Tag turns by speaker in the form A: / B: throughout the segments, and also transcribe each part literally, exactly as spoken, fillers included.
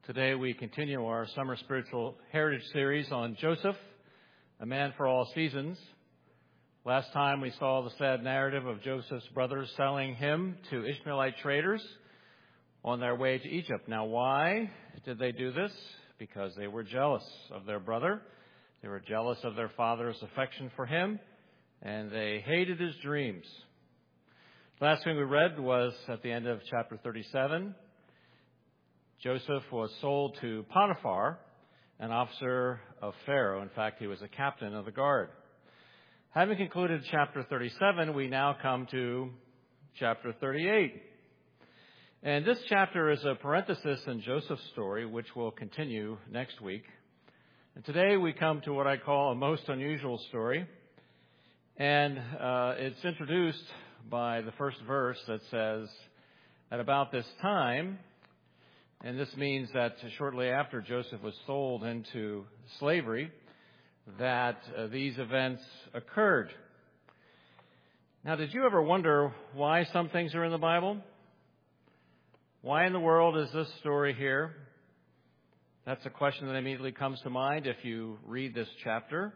A: Today we continue our summer spiritual heritage series on Joseph, a man for all seasons. Last time we saw the sad narrative of Joseph's brothers selling him to Ishmaelite traders on their way to Egypt. Now, why did they do this? Because they were jealous of their brother. They were jealous of their father's affection for him, and they hated his dreams. Last thing we read was at the end of chapter thirty-seven. Joseph was sold to Potiphar, an officer of Pharaoh. In fact, he was a captain of the guard. Having concluded chapter thirty-seven, we now come to chapter thirty-eight. And this chapter is a parenthesis in Joseph's story, which will continue next week. And today we come to what I call a most unusual story. And uh, it's introduced by the first verse that says, at about this time, and this means that shortly after Joseph was sold into slavery, that uh, these events occurred. Now, did you ever wonder why some things are in the Bible? Why in the world is this story here? That's a question that immediately comes to mind if you read this chapter.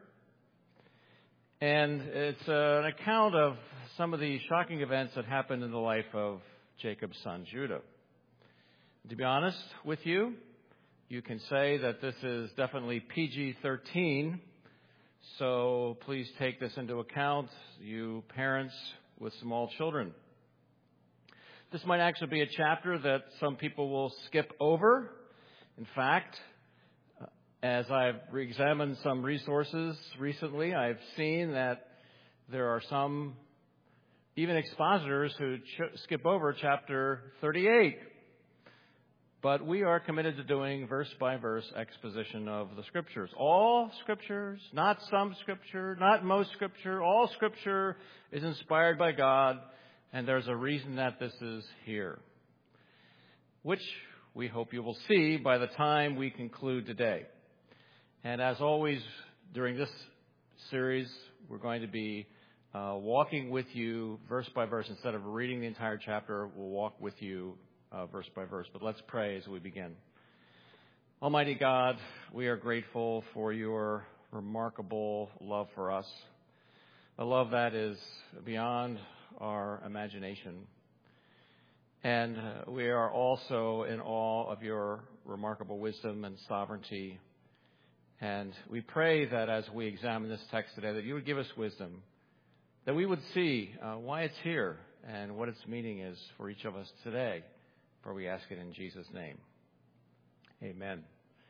A: And it's uh, an account of some of the shocking events that happened in the life of Jacob's son, Judah. To be honest with you, you can say that this is definitely P G thirteen, so please take this into account, you parents with small children. This might actually be a chapter that some people will skip over. In fact, as I've re-examined some resources recently, I've seen that there are some, even expositors, who ch- skip over chapter thirty-eight. But we are committed to doing verse-by-verse exposition of the Scriptures. All Scriptures, not some Scripture, not most Scripture. All Scripture is inspired by God, and there's a reason that this is here, which we hope you will see by the time we conclude today. And as always, during this series, we're going to be uh, walking with you verse by verse. Instead of reading the entire chapter, we'll walk with you Uh, verse by verse. But let's pray as we begin. Almighty God, we are grateful for your remarkable love for us, a love that is beyond our imagination. And uh, we are also in awe of your remarkable wisdom and sovereignty. And we pray that as we examine this text today, that you would give us wisdom, that we would see uh, why it's here and what its meaning is for each of us today. For we ask it in Jesus' name. Amen.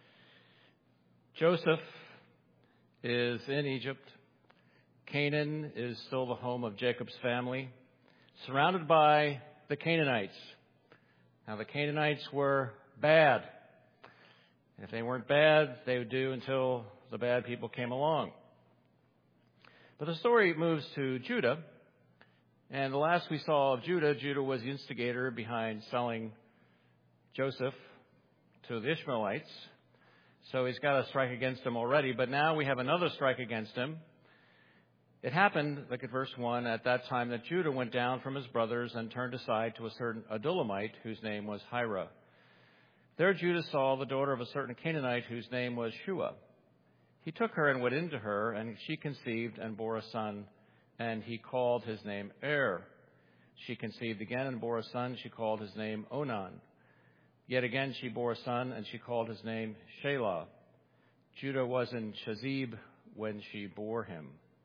A: Joseph is in Egypt. Canaan is still the home of Jacob's family, surrounded by the Canaanites. Now, the Canaanites were bad. If they weren't bad, they would do until the bad people came along. But the story moves to Judah. And the last we saw of Judah, Judah was the instigator behind selling Joseph to the Ishmaelites. So he's got a strike against him already, but now we have another strike against him. It happened, look at verse one, at that time that Judah went down from his brothers and turned aside to a certain Adullamite whose name was Hira. There Judah saw the daughter of a certain Canaanite whose name was Shua. He took her and went into her, and she conceived and bore a son, and he called his name Er. She conceived again and bore a son. She called his name Onan. Yet again she bore a son, and she called his name Shelah. Judah was in Shazib when she bore him.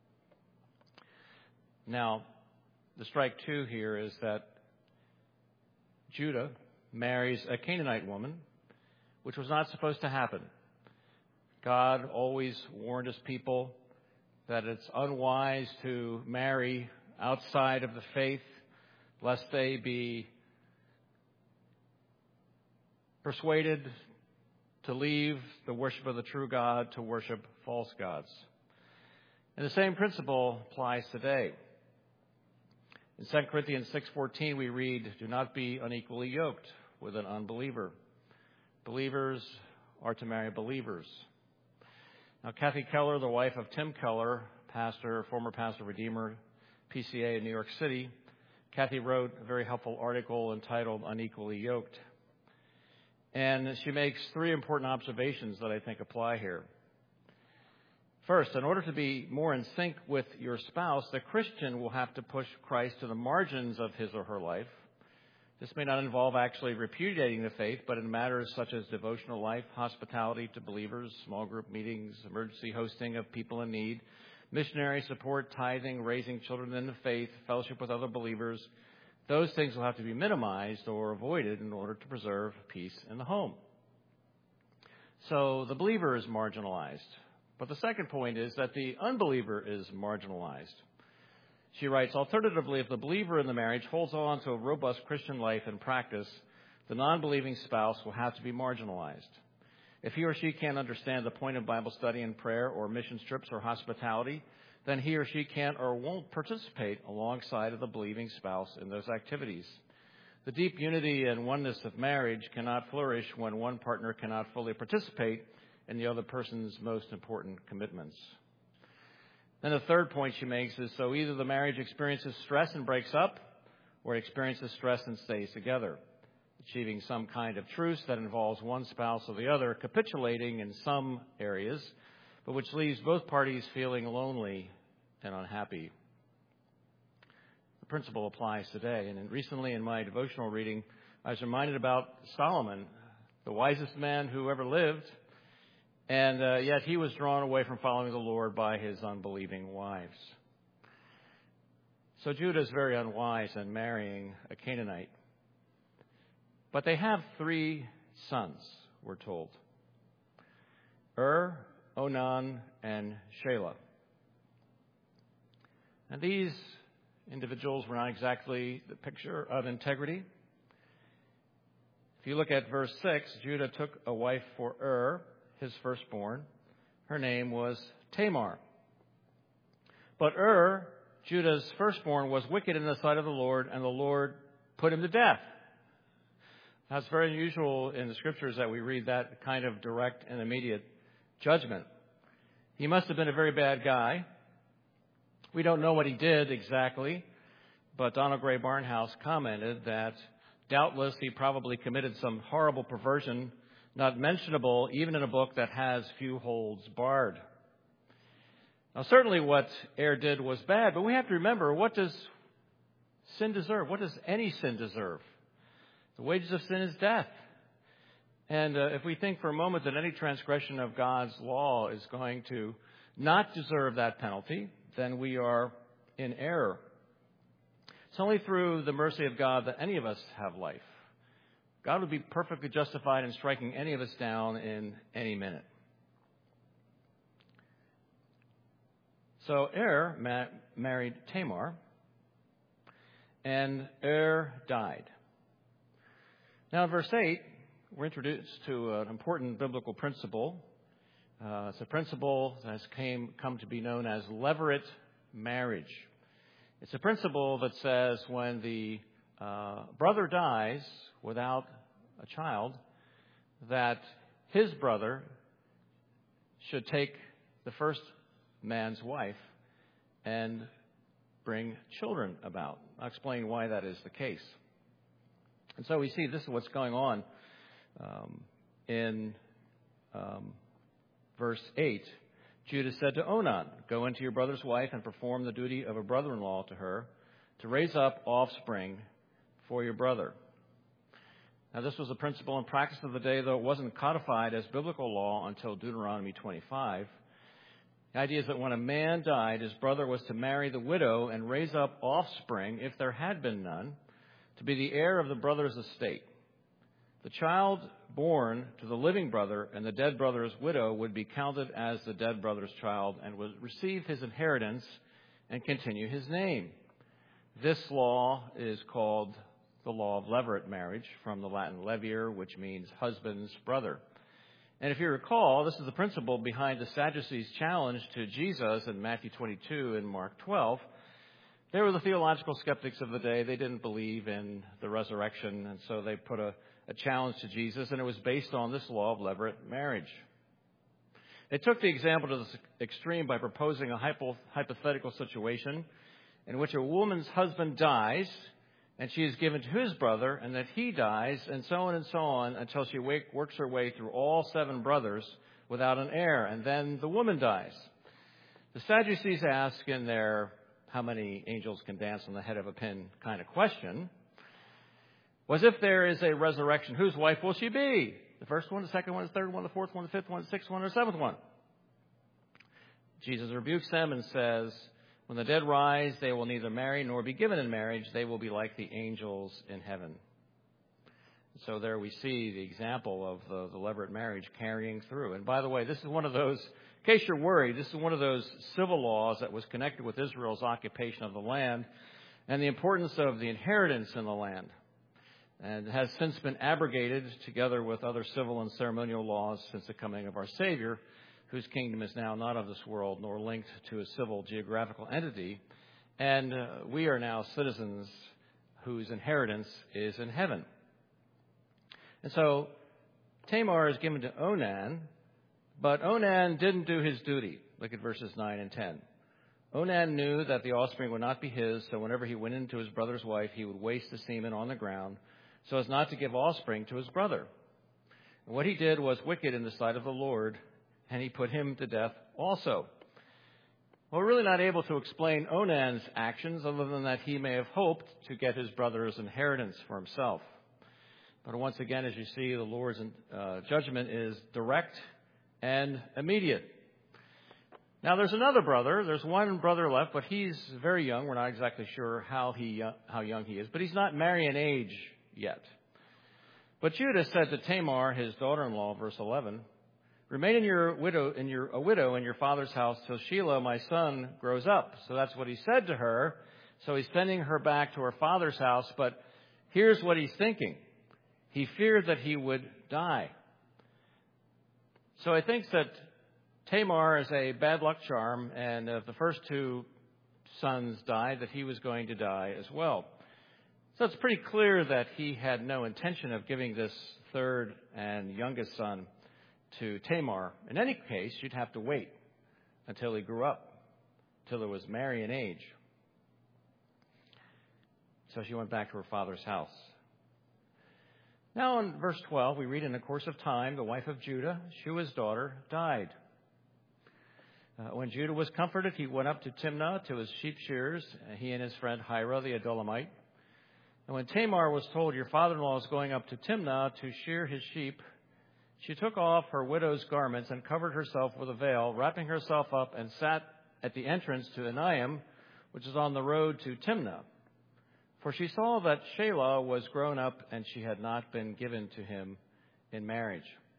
A: Now, the strike two here is that Judah marries a Canaanite woman, which was not supposed to happen. God always warned his people that it's unwise to marry outside of the faith, lest they be persuaded to leave the worship of the true God to worship false gods. And the same principle applies today. In Second Corinthians six fourteen, we read, "Do not be unequally yoked with an unbeliever. Believers are to marry believers." Now, Kathy Keller, the wife of Tim Keller, pastor, former pastor, Redeemer, P C A in New York City, Kathy wrote a very helpful article entitled "Unequally Yoked." And she makes three important observations that I think apply here. First, in order to be more in sync with your spouse, the Christian will have to push Christ to the margins of his or her life. This may not involve actually repudiating the faith, but in matters such as devotional life, hospitality to believers, small group meetings, emergency hosting of people in need, missionary support, tithing, raising children in the faith, fellowship with other believers. Those things will have to be minimized or avoided in order to preserve peace in the home. So the believer is marginalized. But the second point is that the unbeliever is marginalized. She writes, alternatively, if the believer in the marriage holds on to a robust Christian life and practice, the non-believing spouse will have to be marginalized. If he or she can't understand the point of Bible study and prayer or mission trips or hospitality, then he or she can't or won't participate alongside of the believing spouse in those activities. The deep unity and oneness of marriage cannot flourish when one partner cannot fully participate in the other person's most important commitments. Then the third point she makes is so either the marriage experiences stress and breaks up, or it experiences stress and stays together, achieving some kind of truce that involves one spouse or the other capitulating in some areas, but which leaves both parties feeling lonely and unhappy. The principle applies today. And recently in my devotional reading, I was reminded about Solomon, the wisest man who ever lived, and uh, yet he was drawn away from following the Lord by his unbelieving wives. So Judah is very unwise in marrying a Canaanite. But they have three sons, we're told. Ur, Onan, and Shelah. And these individuals were not exactly the picture of integrity. If you look at verse six, Judah took a wife for Ur, his firstborn. Her name was Tamar. But Ur, Judah's firstborn, was wicked in the sight of the Lord, and the Lord put him to death. Now, it's very unusual in the Scriptures that we read that kind of direct and immediate judgment. He must have been a very bad guy. We don't know what he did exactly, but Donald Gray Barnhouse commented that doubtless he probably committed some horrible perversion, not mentionable even in a book that has few holds barred. Now, certainly what Er did was bad, but we have to remember, what does sin deserve? What does any sin deserve? The wages of sin is death. And uh, if we think for a moment that any transgression of God's law is going to not deserve that penalty, then we are in error. It's only through the mercy of God that any of us have life. God would be perfectly justified in striking any of us down in any minute. So Er ma- married Tamar, and Er died. Now in verse eight, we're introduced to an important biblical principle. Uh, it's a principle that has came, come to be known as levirate marriage. It's a principle that says when the uh, brother dies without a child, that his brother should take the first man's wife and bring children about. I'll explain why that is the case. And so we see this is what's going on um, in um, verse eight. Judah said to Onan, "Go into your brother's wife and perform the duty of a brother-in-law to her, to raise up offspring for your brother." Now, this was a principle and practice of the day, though it wasn't codified as biblical law until Deuteronomy twenty-five. The idea is that when a man died, his brother was to marry the widow and raise up offspring, if there had been none, to be the heir of the brother's estate. The child born to the living brother and the dead brother's widow would be counted as the dead brother's child and would receive his inheritance and continue his name. This law is called the law of levirate marriage, from the Latin levier, which means husband's brother. And if you recall, this is the principle behind the Sadducees' challenge to Jesus in Matthew twenty-two and Mark twelve. They were the theological skeptics of the day. They didn't believe in the resurrection, and so they put a, a challenge to Jesus, and it was based on this law of levirate marriage. They took the example to the extreme by proposing a hypo, hypothetical situation in which a woman's husband dies and she is given to his brother, and that he dies, and so on and so on, until she wake, works her way through all seven brothers without an heir, and then the woman dies. The Sadducees ask in their how many angels can dance on the head of a pin kind of question, was if there is a resurrection, whose wife will she be? The first one, the second one, the third one, the fourth one, the fifth one, the sixth one, or the seventh one? Jesus rebukes them and says, when the dead rise, they will neither marry nor be given in marriage. They will be like the angels in heaven. So there we see the example of the, the levirate marriage carrying through. And by the way, this is one of those, in case you're worried, this is one of those civil laws that was connected with Israel's occupation of the land and the importance of the inheritance in the land. And has since been abrogated together with other civil and ceremonial laws since the coming of our Savior, whose kingdom is now not of this world nor linked to a civil geographical entity. And uh, we are now citizens whose inheritance is in heaven. And so Tamar is given to Onan, but Onan didn't do his duty. Look at verses nine and ten. Onan knew that the offspring would not be his, so whenever he went into his brother's wife, he would waste the semen on the ground, so as not to give offspring to his brother. And what he did was wicked in the sight of the Lord, and he put him to death also. Well, we're really not able to explain Onan's actions other than that he may have hoped to get his brother's inheritance for himself. But once again, as you see, the Lord's uh, judgment is direct and immediate. Now, there's another brother. There's one brother left, but he's very young. We're not exactly sure how he uh, how young he is, but he's not marrying age yet. But Judah said to Tamar, his daughter-in-law, verse eleven, remain in your widow in your a widow in your father's house till Shelah, my son, grows up. So that's what he said to her. So he's sending her back to her father's house. But here's what he's thinking. He feared that he would die. So I think that Tamar is a bad luck charm, and if the first two sons died, that he was going to die as well. So it's pretty clear that he had no intention of giving this third and youngest son to Tamar. In any case, you'd have to wait until he grew up, until he was marrying age. So she went back to her father's house. Now in verse twelve, we read, in the course of time, the wife of Judah, Shua's daughter, died. Uh, when Judah was comforted, he went up to Timnah to his sheep shearers, he and his friend Hira the Adullamite. And when Tamar was told, your father-in-law is going up to Timnah to shear his sheep, she took off her widow's garments and covered herself with a veil, wrapping herself up, and sat at the entrance to Enaim, which is on the road to Timnah. For she saw that Shelah was grown up, and she had not been given to him in marriage.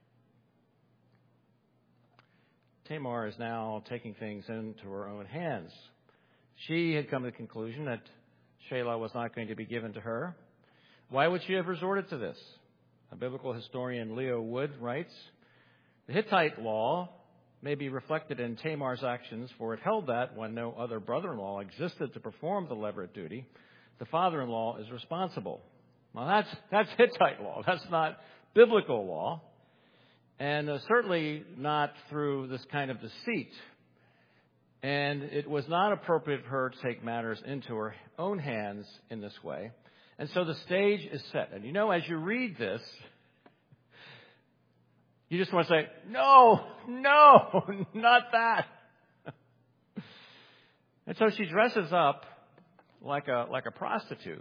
A: Tamar is now taking things into her own hands. She had come to the conclusion that Shelah was not going to be given to her. Why would she have resorted to this? A biblical historian, Leo Wood, writes, the Hittite law may be reflected in Tamar's actions, for it held that when no other brother-in-law existed to perform the levirate duty, the father-in-law is responsible. Well, that's that's Hittite law. That's not biblical law, and uh, certainly not through this kind of deceit. And it was not appropriate for her to take matters into her own hands in this way. And so the stage is set. And you know, as you read this, you just want to say, no, no, not that. And so she dresses up like a like a prostitute.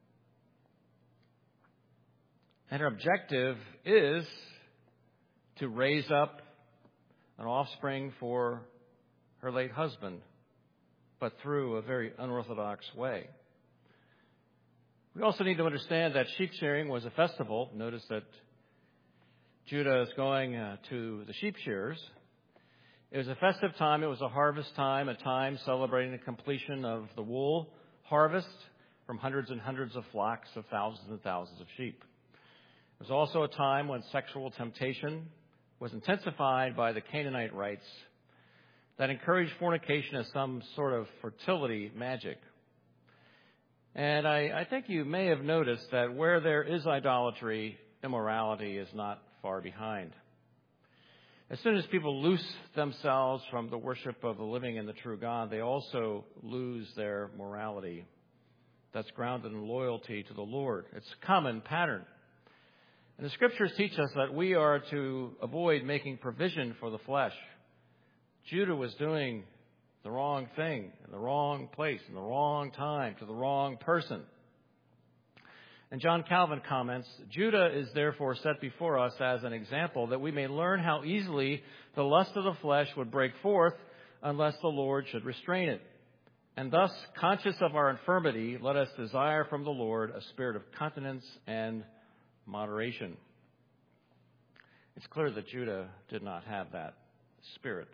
A: And her objective is to raise up an offspring for her late husband, but through a very unorthodox way. We also need to understand that sheep shearing was a festival. Notice that Judah is going uh, to the sheep shearers. It was a festive time. It was a harvest time, a time celebrating the completion of the wool harvest from hundreds and hundreds of flocks of thousands and thousands of sheep. It was also a time when sexual temptation was intensified by the Canaanite rites that encouraged fornication as some sort of fertility magic. And I, I think you may have noticed that where there is idolatry, immorality is not far behind. As soon as people loose themselves from the worship of the living and the true God, they also lose their morality. that's grounded in loyalty to the Lord. It's a common pattern. And the Scriptures teach us that we are to avoid making provision for the flesh. Judah was doing the wrong thing in the wrong place, in the wrong time, to the wrong person. And John Calvin comments, Judah is therefore set before us as an example that we may learn how easily the lust of the flesh would break forth unless the Lord should restrain it. And thus, conscious of our infirmity, let us desire from the Lord a spirit of continence and moderation. It's clear that Judah did not have that spirit.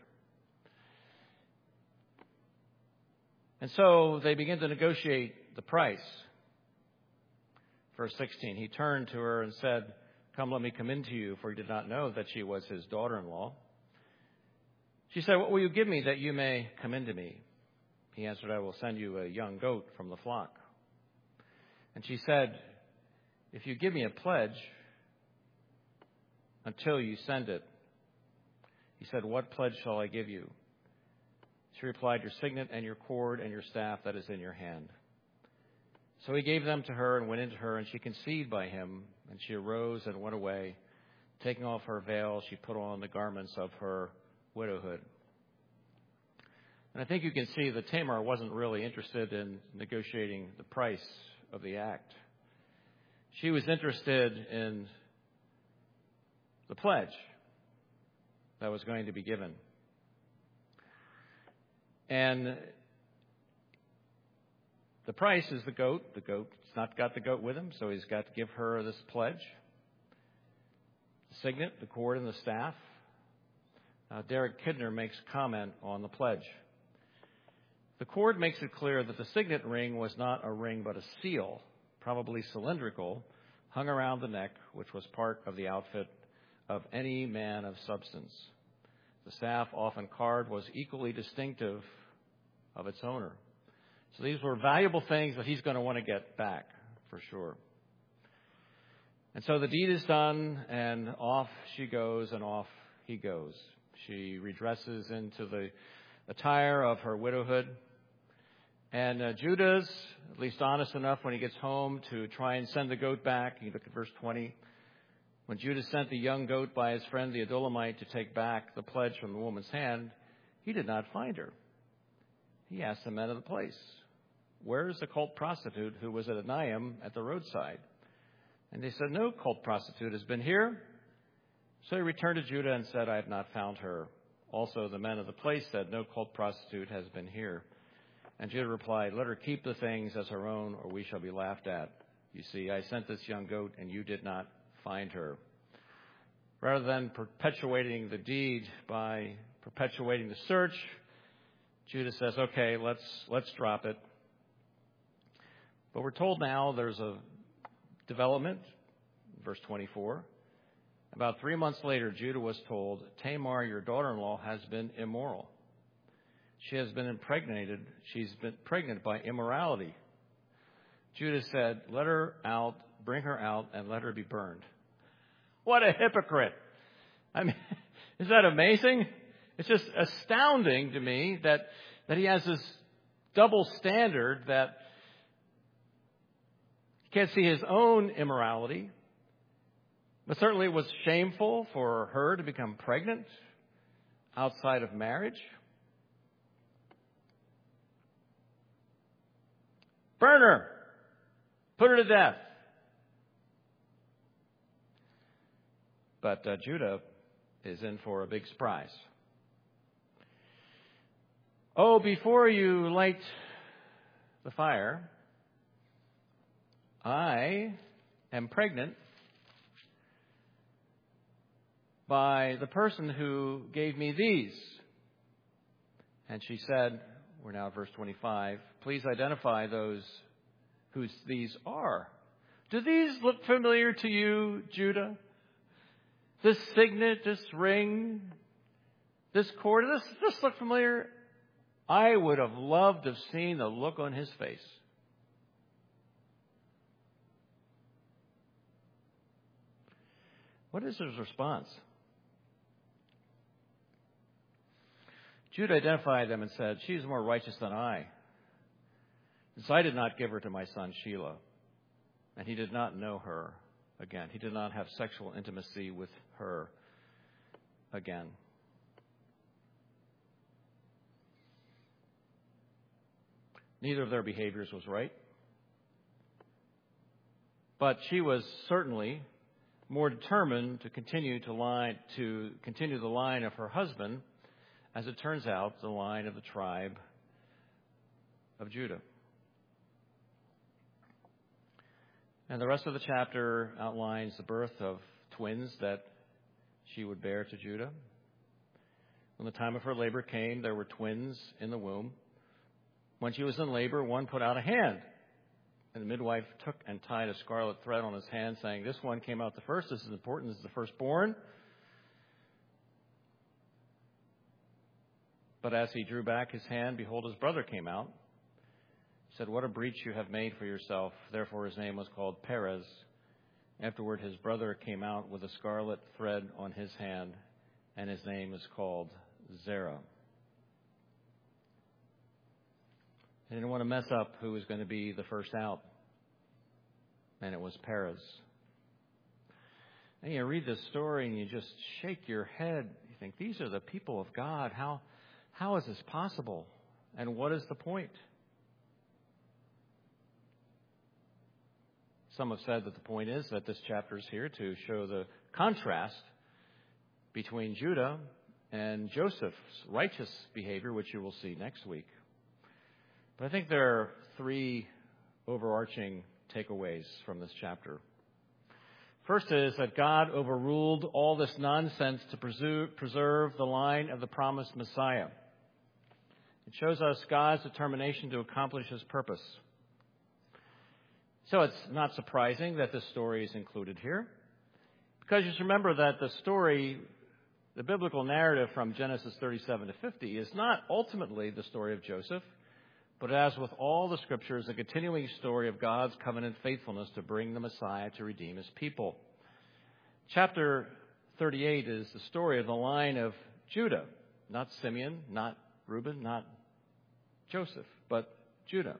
A: And so they begin to negotiate the price. Verse sixteen, he turned to her and said, come, let me come in to you, for he did not know that she was his daughter-in-law. She said, what will you give me that you may come in to me? He answered, I will send you a young goat from the flock. And she said, if you give me a pledge until you send it. He said, what pledge shall I give you? She replied, your signet and your cord and your staff that is in your hand. So he gave them to her and went into her, and she conceived by him. And she arose and went away. Taking off her veil, she put on the garments of her widowhood. And I think you can see that Tamar wasn't really interested in negotiating the price of the act. She was interested in the pledge that was going to be given. And the price is the goat. The goat's not got the goat with him, so he's got to give her this pledge. The signet, the cord, and the staff. Uh, Derek Kidner makes comment on the pledge. The cord makes it clear that the signet ring was not a ring but a seal, probably cylindrical, hung around the neck, which was part of the outfit of any man of substance. The staff, often carved, was equally distinctive of its owner. So these were valuable things that he's going to want to get back, for sure. And so the deed is done, and off she goes, and off he goes. She redresses into the attire of her widowhood. And uh, Judah's at least honest enough when he gets home to try and send the goat back. You look at verse twenty. When Judah sent the young goat by his friend the Adullamite to take back the pledge from the woman's hand, he did not find her. He asked the men of the place, where is the cult prostitute who was at Anaim at the roadside? And they said, no cult prostitute has been here. So he returned to Judah and said, I have not found her. Also the men of the place said, no cult prostitute has been here. And Judah replied, let her keep the things as her own, or we shall be laughed at. You see, I sent this young goat, and you did not find her. Rather than perpetuating the deed by perpetuating the search, Judah says, okay, let's let's drop it. But we're told now there's a development, verse twenty-four. About three months later, Judah was told, Tamar, your daughter-in-law, has been immoral. She has been impregnated. She's been pregnant by immorality. Judah said, let her out, bring her out, and let her be burned. What a hypocrite. I mean, is that amazing? It's just astounding to me that, that he has this double standard that he can't see his own immorality. But certainly it was shameful for her to become pregnant outside of marriage. Burn her. Put her to death. But uh, Judah is in for a big surprise. Oh, before you light the fire, I am pregnant by the person who gave me these. And she said, we're now at verse twenty-five, please identify those whose these are. Do these look familiar to you, Judah? This signet, this ring, this cord, does this, this look familiar? I would have loved to have seen the look on his face. What is his response? Judah identified them and said, she is more righteous than I. Since I did not give her to my son Shelah, and he did not know her again. He did not have sexual intimacy with her again. Neither of their behaviors was right. But she was certainly more determined to continue to line to continue the line of her husband, as it turns out, the line of the tribe of Judah. And the rest of the chapter outlines the birth of twins that she would bear to Judah. When the time of her labor came, there were twins in the womb. When she was in labor, one put out a hand, and the midwife took and tied a scarlet thread on his hand, saying, "This one came out the first. This is important. This is the firstborn." But as he drew back his hand, behold, his brother came out. He said, "What a breach you have made for yourself." Therefore his name was called Perez. Afterward his brother came out with a scarlet thread on his hand, and his name is called Zerah. They didn't want to mess up who was going to be the first out, and it was Perez. And you read this story and you just shake your head. You think, these are the people of God. How, how is this possible? And what is the point? Some have said that the point is that this chapter is here to show the contrast between Judah and Joseph's righteous behavior, which you will see next week. But I think there are three overarching takeaways from this chapter. First is that God overruled all this nonsense to preserve the line of the promised Messiah. It shows us God's determination to accomplish his purpose. So it's not surprising that this story is included here, because just remember that the story, the biblical narrative from Genesis thirty-seven to fifty, is not ultimately the story of Joseph, but as with all the scriptures, a continuing story of God's covenant faithfulness to bring the Messiah to redeem his people. Chapter thirty-eight is the story of the line of Judah, not Simeon, not Reuben, not Joseph, but Judah.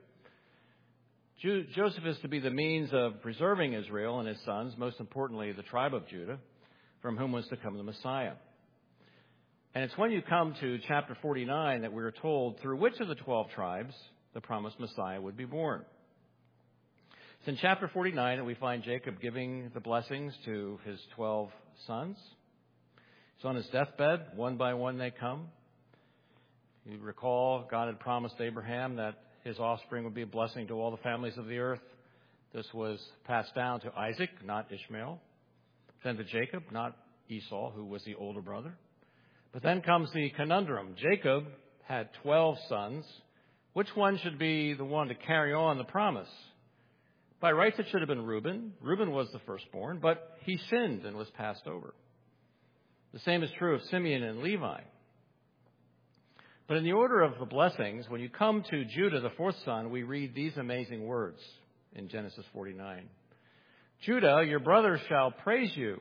A: Ju- Joseph is to be the means of preserving Israel and his sons, most importantly the tribe of Judah, from whom was to come the Messiah. And it's when you come to chapter forty-nine that we're told through which of the twelve tribes the promised Messiah would be born. It's in chapter forty-nine that we find Jacob giving the blessings to his twelve sons. He's on his deathbed. One by one they come. You recall God had promised Abraham that his offspring would be a blessing to all the families of the earth. This was passed down to Isaac, not Ishmael. Then to Jacob, not Esau, who was the older brother. But then comes the conundrum. Jacob had twelve sons. Which one should be the one to carry on the promise? By rights, it should have been Reuben. Reuben was the firstborn, but he sinned and was passed over. The same is true of Simeon and Levi. But in the order of the blessings, when you come to Judah, the fourth son, we read these amazing words in Genesis forty-nine. Judah, your brothers shall praise you.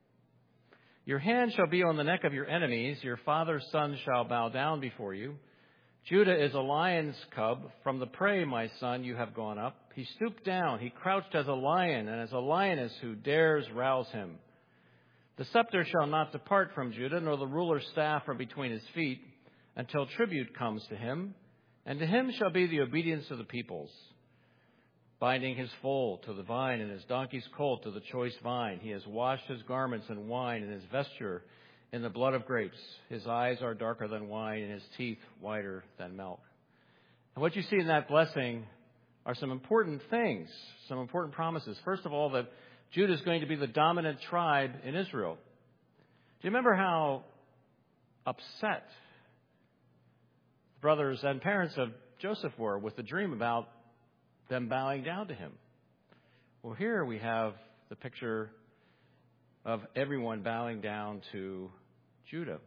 A: Your hand shall be on the neck of your enemies. Your father's sons shall bow down before you. Judah is a lion's cub. From the prey, my son, you have gone up. He stooped down. He crouched as a lion, and as a lioness who dares rouse him. The scepter shall not depart from Judah, nor the ruler's staff from between his feet, until tribute comes to him, and to him shall be the obedience of the peoples. Binding his foal to the vine and his donkey's colt to the choice vine. He has washed his garments in wine and his vesture in the blood of grapes. His eyes are darker than wine and his teeth whiter than milk. And what you see in that blessing are some important things, some important promises. First of all, that Judah is going to be the dominant tribe in Israel. Do you remember how upset brothers and parents of Joseph were with the dream about them bowing down to him? Well, here we have the picture of everyone bowing down to Judah.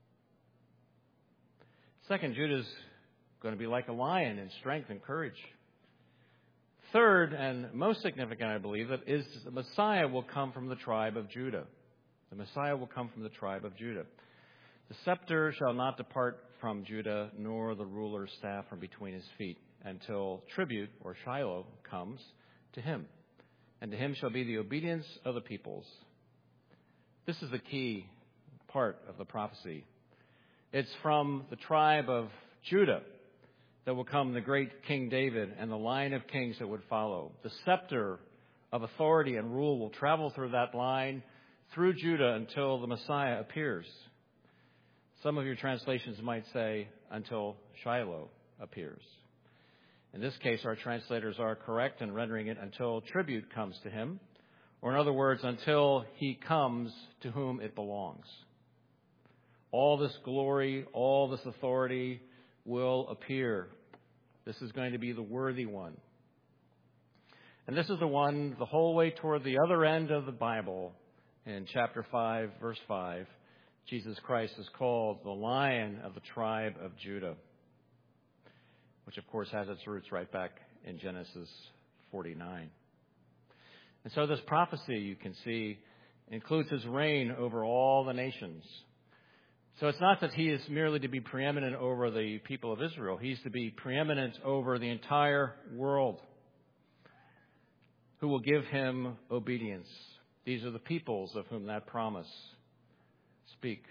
A: Second, Judah's going to be like a lion in strength and courage. Third, and most significant, I believe, that is the Messiah will come from the tribe of Judah. The Messiah will come from the tribe of Judah. The scepter shall not depart from Judah, nor the ruler's staff from between his feet, until tribute, or Shiloh, comes to him. And to him shall be the obedience of the peoples. This is the key part of the prophecy. It's from the tribe of Judah that will come the great King David and the line of kings that would follow. The scepter of authority and rule will travel through that line, through Judah, until the Messiah appears. Some of your translations might say, until Shiloh appears. In this case, our translators are correct in rendering it until tribute comes to him, or in other words, until he comes to whom it belongs. All this glory, all this authority will appear. This is going to be the worthy one. And this is the one the whole way toward the other end of the Bible. In chapter five, verse five, Jesus Christ is called the Lion of the tribe of Judah, which of course has its roots right back in Genesis forty-nine. And so this prophecy, you can see, includes his reign over all the nations. So it's not that he is merely to be preeminent over the people of Israel. He's to be preeminent over the entire world, who will give him obedience. These are the peoples of whom that promise speak.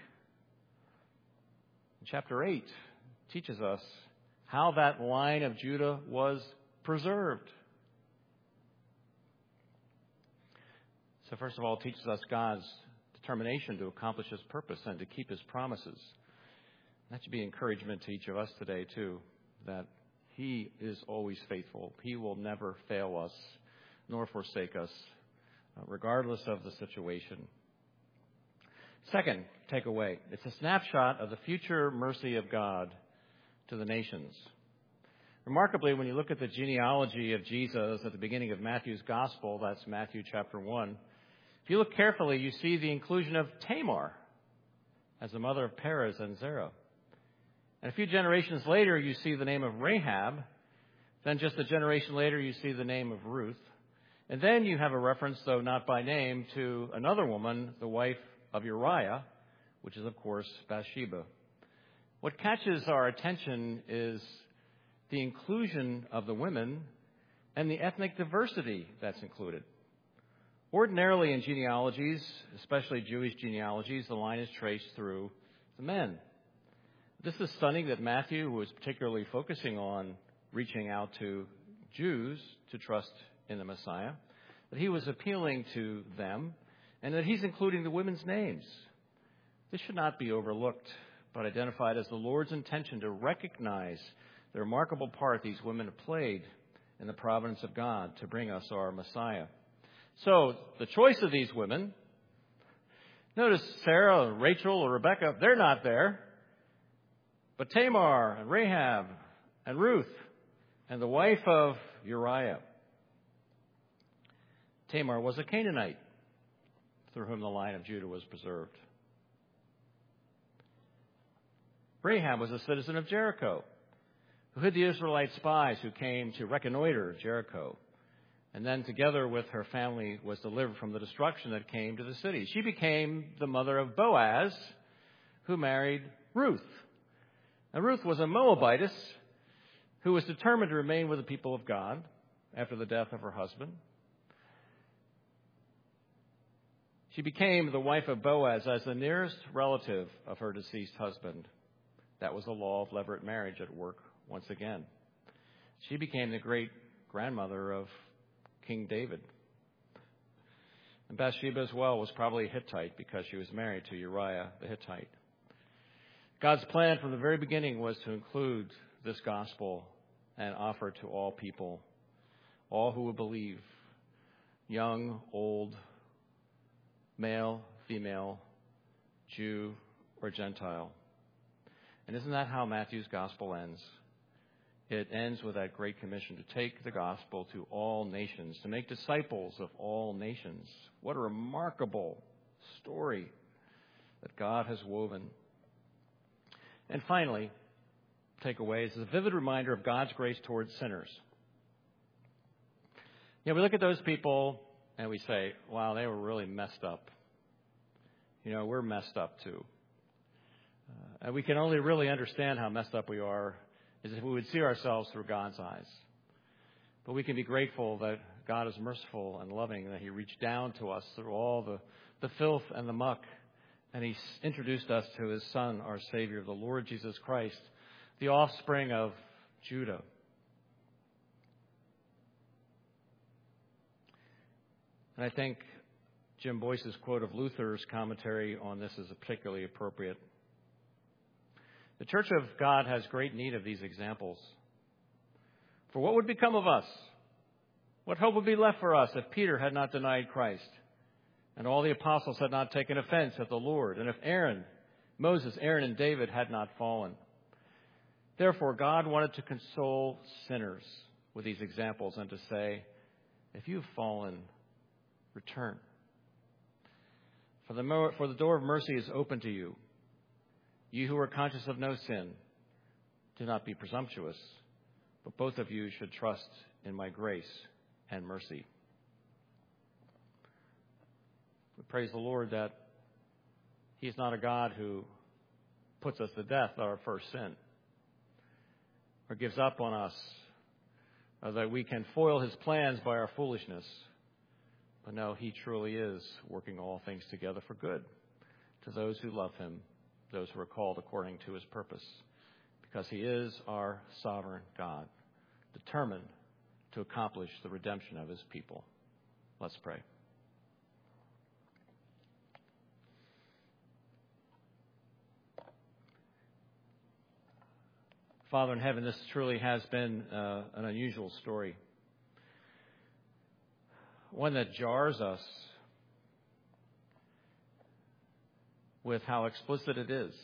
A: Chapter eight teaches us how that line of Judah was preserved. So first of all, it teaches us God's determination to accomplish his purpose and to keep his promises. That should be encouragement to each of us today, too, that he is always faithful. He will never fail us nor forsake us, regardless of the situation. Second takeaway, it's a snapshot of the future mercy of God to the nations. Remarkably, when you look at the genealogy of Jesus at the beginning of Matthew's Gospel, that's Matthew chapter one, if you look carefully, you see the inclusion of Tamar as the mother of Perez and Zerah. And a few generations later, you see the name of Rahab. Then just a generation later, you see the name of Ruth. And then you have a reference, though not by name, to another woman, the wife of Uriah, which is, of course, Bathsheba. What catches our attention is the inclusion of the women and the ethnic diversity that's included. Ordinarily in genealogies, especially Jewish genealogies, the line is traced through the men. This is stunning that Matthew, who was particularly focusing on reaching out to Jews to trust in the Messiah, that he was appealing to them and that he's including the women's names. This should not be overlooked, but identified as the Lord's intention to recognize the remarkable part these women have played in the providence of God to bring us our Messiah. So, the choice of these women, notice Sarah, or Rachel, or Rebecca, they're not there. But Tamar, and Rahab, and Ruth, and the wife of Uriah. Tamar was a Canaanite, through whom the line of Judah was preserved. Rahab was a citizen of Jericho, who hid the Israelite spies who came to reconnoiter Jericho, and then together with her family was delivered from the destruction that came to the city. She became the mother of Boaz, who married Ruth. Now, Ruth was a Moabitess who was determined to remain with the people of God after the death of her husband. She became the wife of Boaz as the nearest relative of her deceased husband. That was the law of levirate marriage at work once again. She became the great-grandmother of King David. And Bathsheba as well was probably a Hittite because she was married to Uriah the Hittite. God's plan from the very beginning was to include this gospel and offer to all people, all who would believe, young, old, male, female, Jew, or Gentile. And isn't that how Matthew's gospel ends? It ends with that great commission to take the gospel to all nations, to make disciples of all nations. What a remarkable story that God has woven. And finally, takeaway is a vivid reminder of God's grace towards sinners. You know, we look at those people and we say, wow, they were really messed up. You know, we're messed up too. Uh, and we can only really understand how messed up we are is if we would see ourselves through God's eyes. But we can be grateful that God is merciful and loving, that he reached down to us through all the, the filth and the muck, and he introduced us to his Son, our Savior, the Lord Jesus Christ, the offspring of Judah. And I think Jim Boyce's quote of Luther's commentary on this is particularly appropriate. The Church of God has great need of these examples. For what would become of us? What hope would be left for us if Peter had not denied Christ, and all the apostles had not taken offense at the Lord, and if Aaron, Moses, Aaron, and David had not fallen? Therefore, God wanted to console sinners with these examples and to say, if you've fallen, return. For the, mo- for the door of mercy is open to you. You who are conscious of no sin, do not be presumptuous, but both of you should trust in my grace and mercy. We praise the Lord that he's not a God who puts us to death at our first sin, or gives up on us, or that we can foil his plans by our foolishness. But no, he truly is working all things together for good to those who love him, those who are called according to his purpose, because he is our sovereign God, determined to accomplish the redemption of his people. Let's pray. Father in heaven, this truly has been uh, an unusual story, one that jars us with how explicit it is.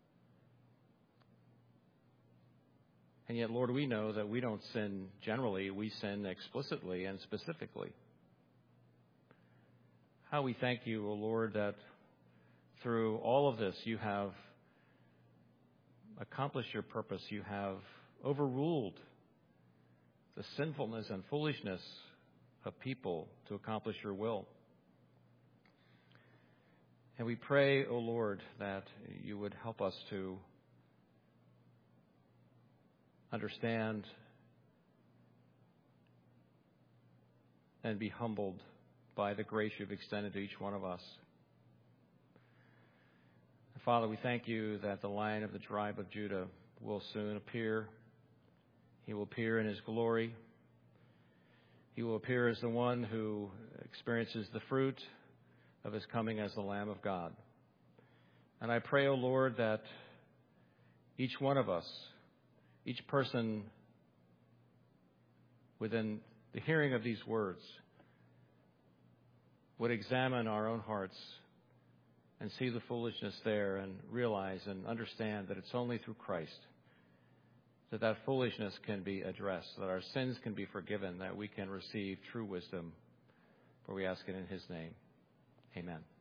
A: And yet, Lord, we know that we don't sin generally. We sin explicitly and specifically. How we thank you, O Lord, that through all of this you have accomplished your purpose. You have overruled the sinfulness and foolishness of people to accomplish your will. And we pray, O Lord, that you would help us to understand and be humbled by the grace you've extended to each one of us. Father, we thank you that the Lion of the tribe of Judah will soon appear. He will appear in his glory. He will appear as the one who experiences the fruit of his coming as the Lamb of God. And I pray, O Lord, that each one of us, each person within the hearing of these words, would examine our own hearts and see the foolishness there and realize and understand that it's only through Christ that that foolishness can be addressed, that our sins can be forgiven, that we can receive true wisdom. For we ask it in his name. Amen.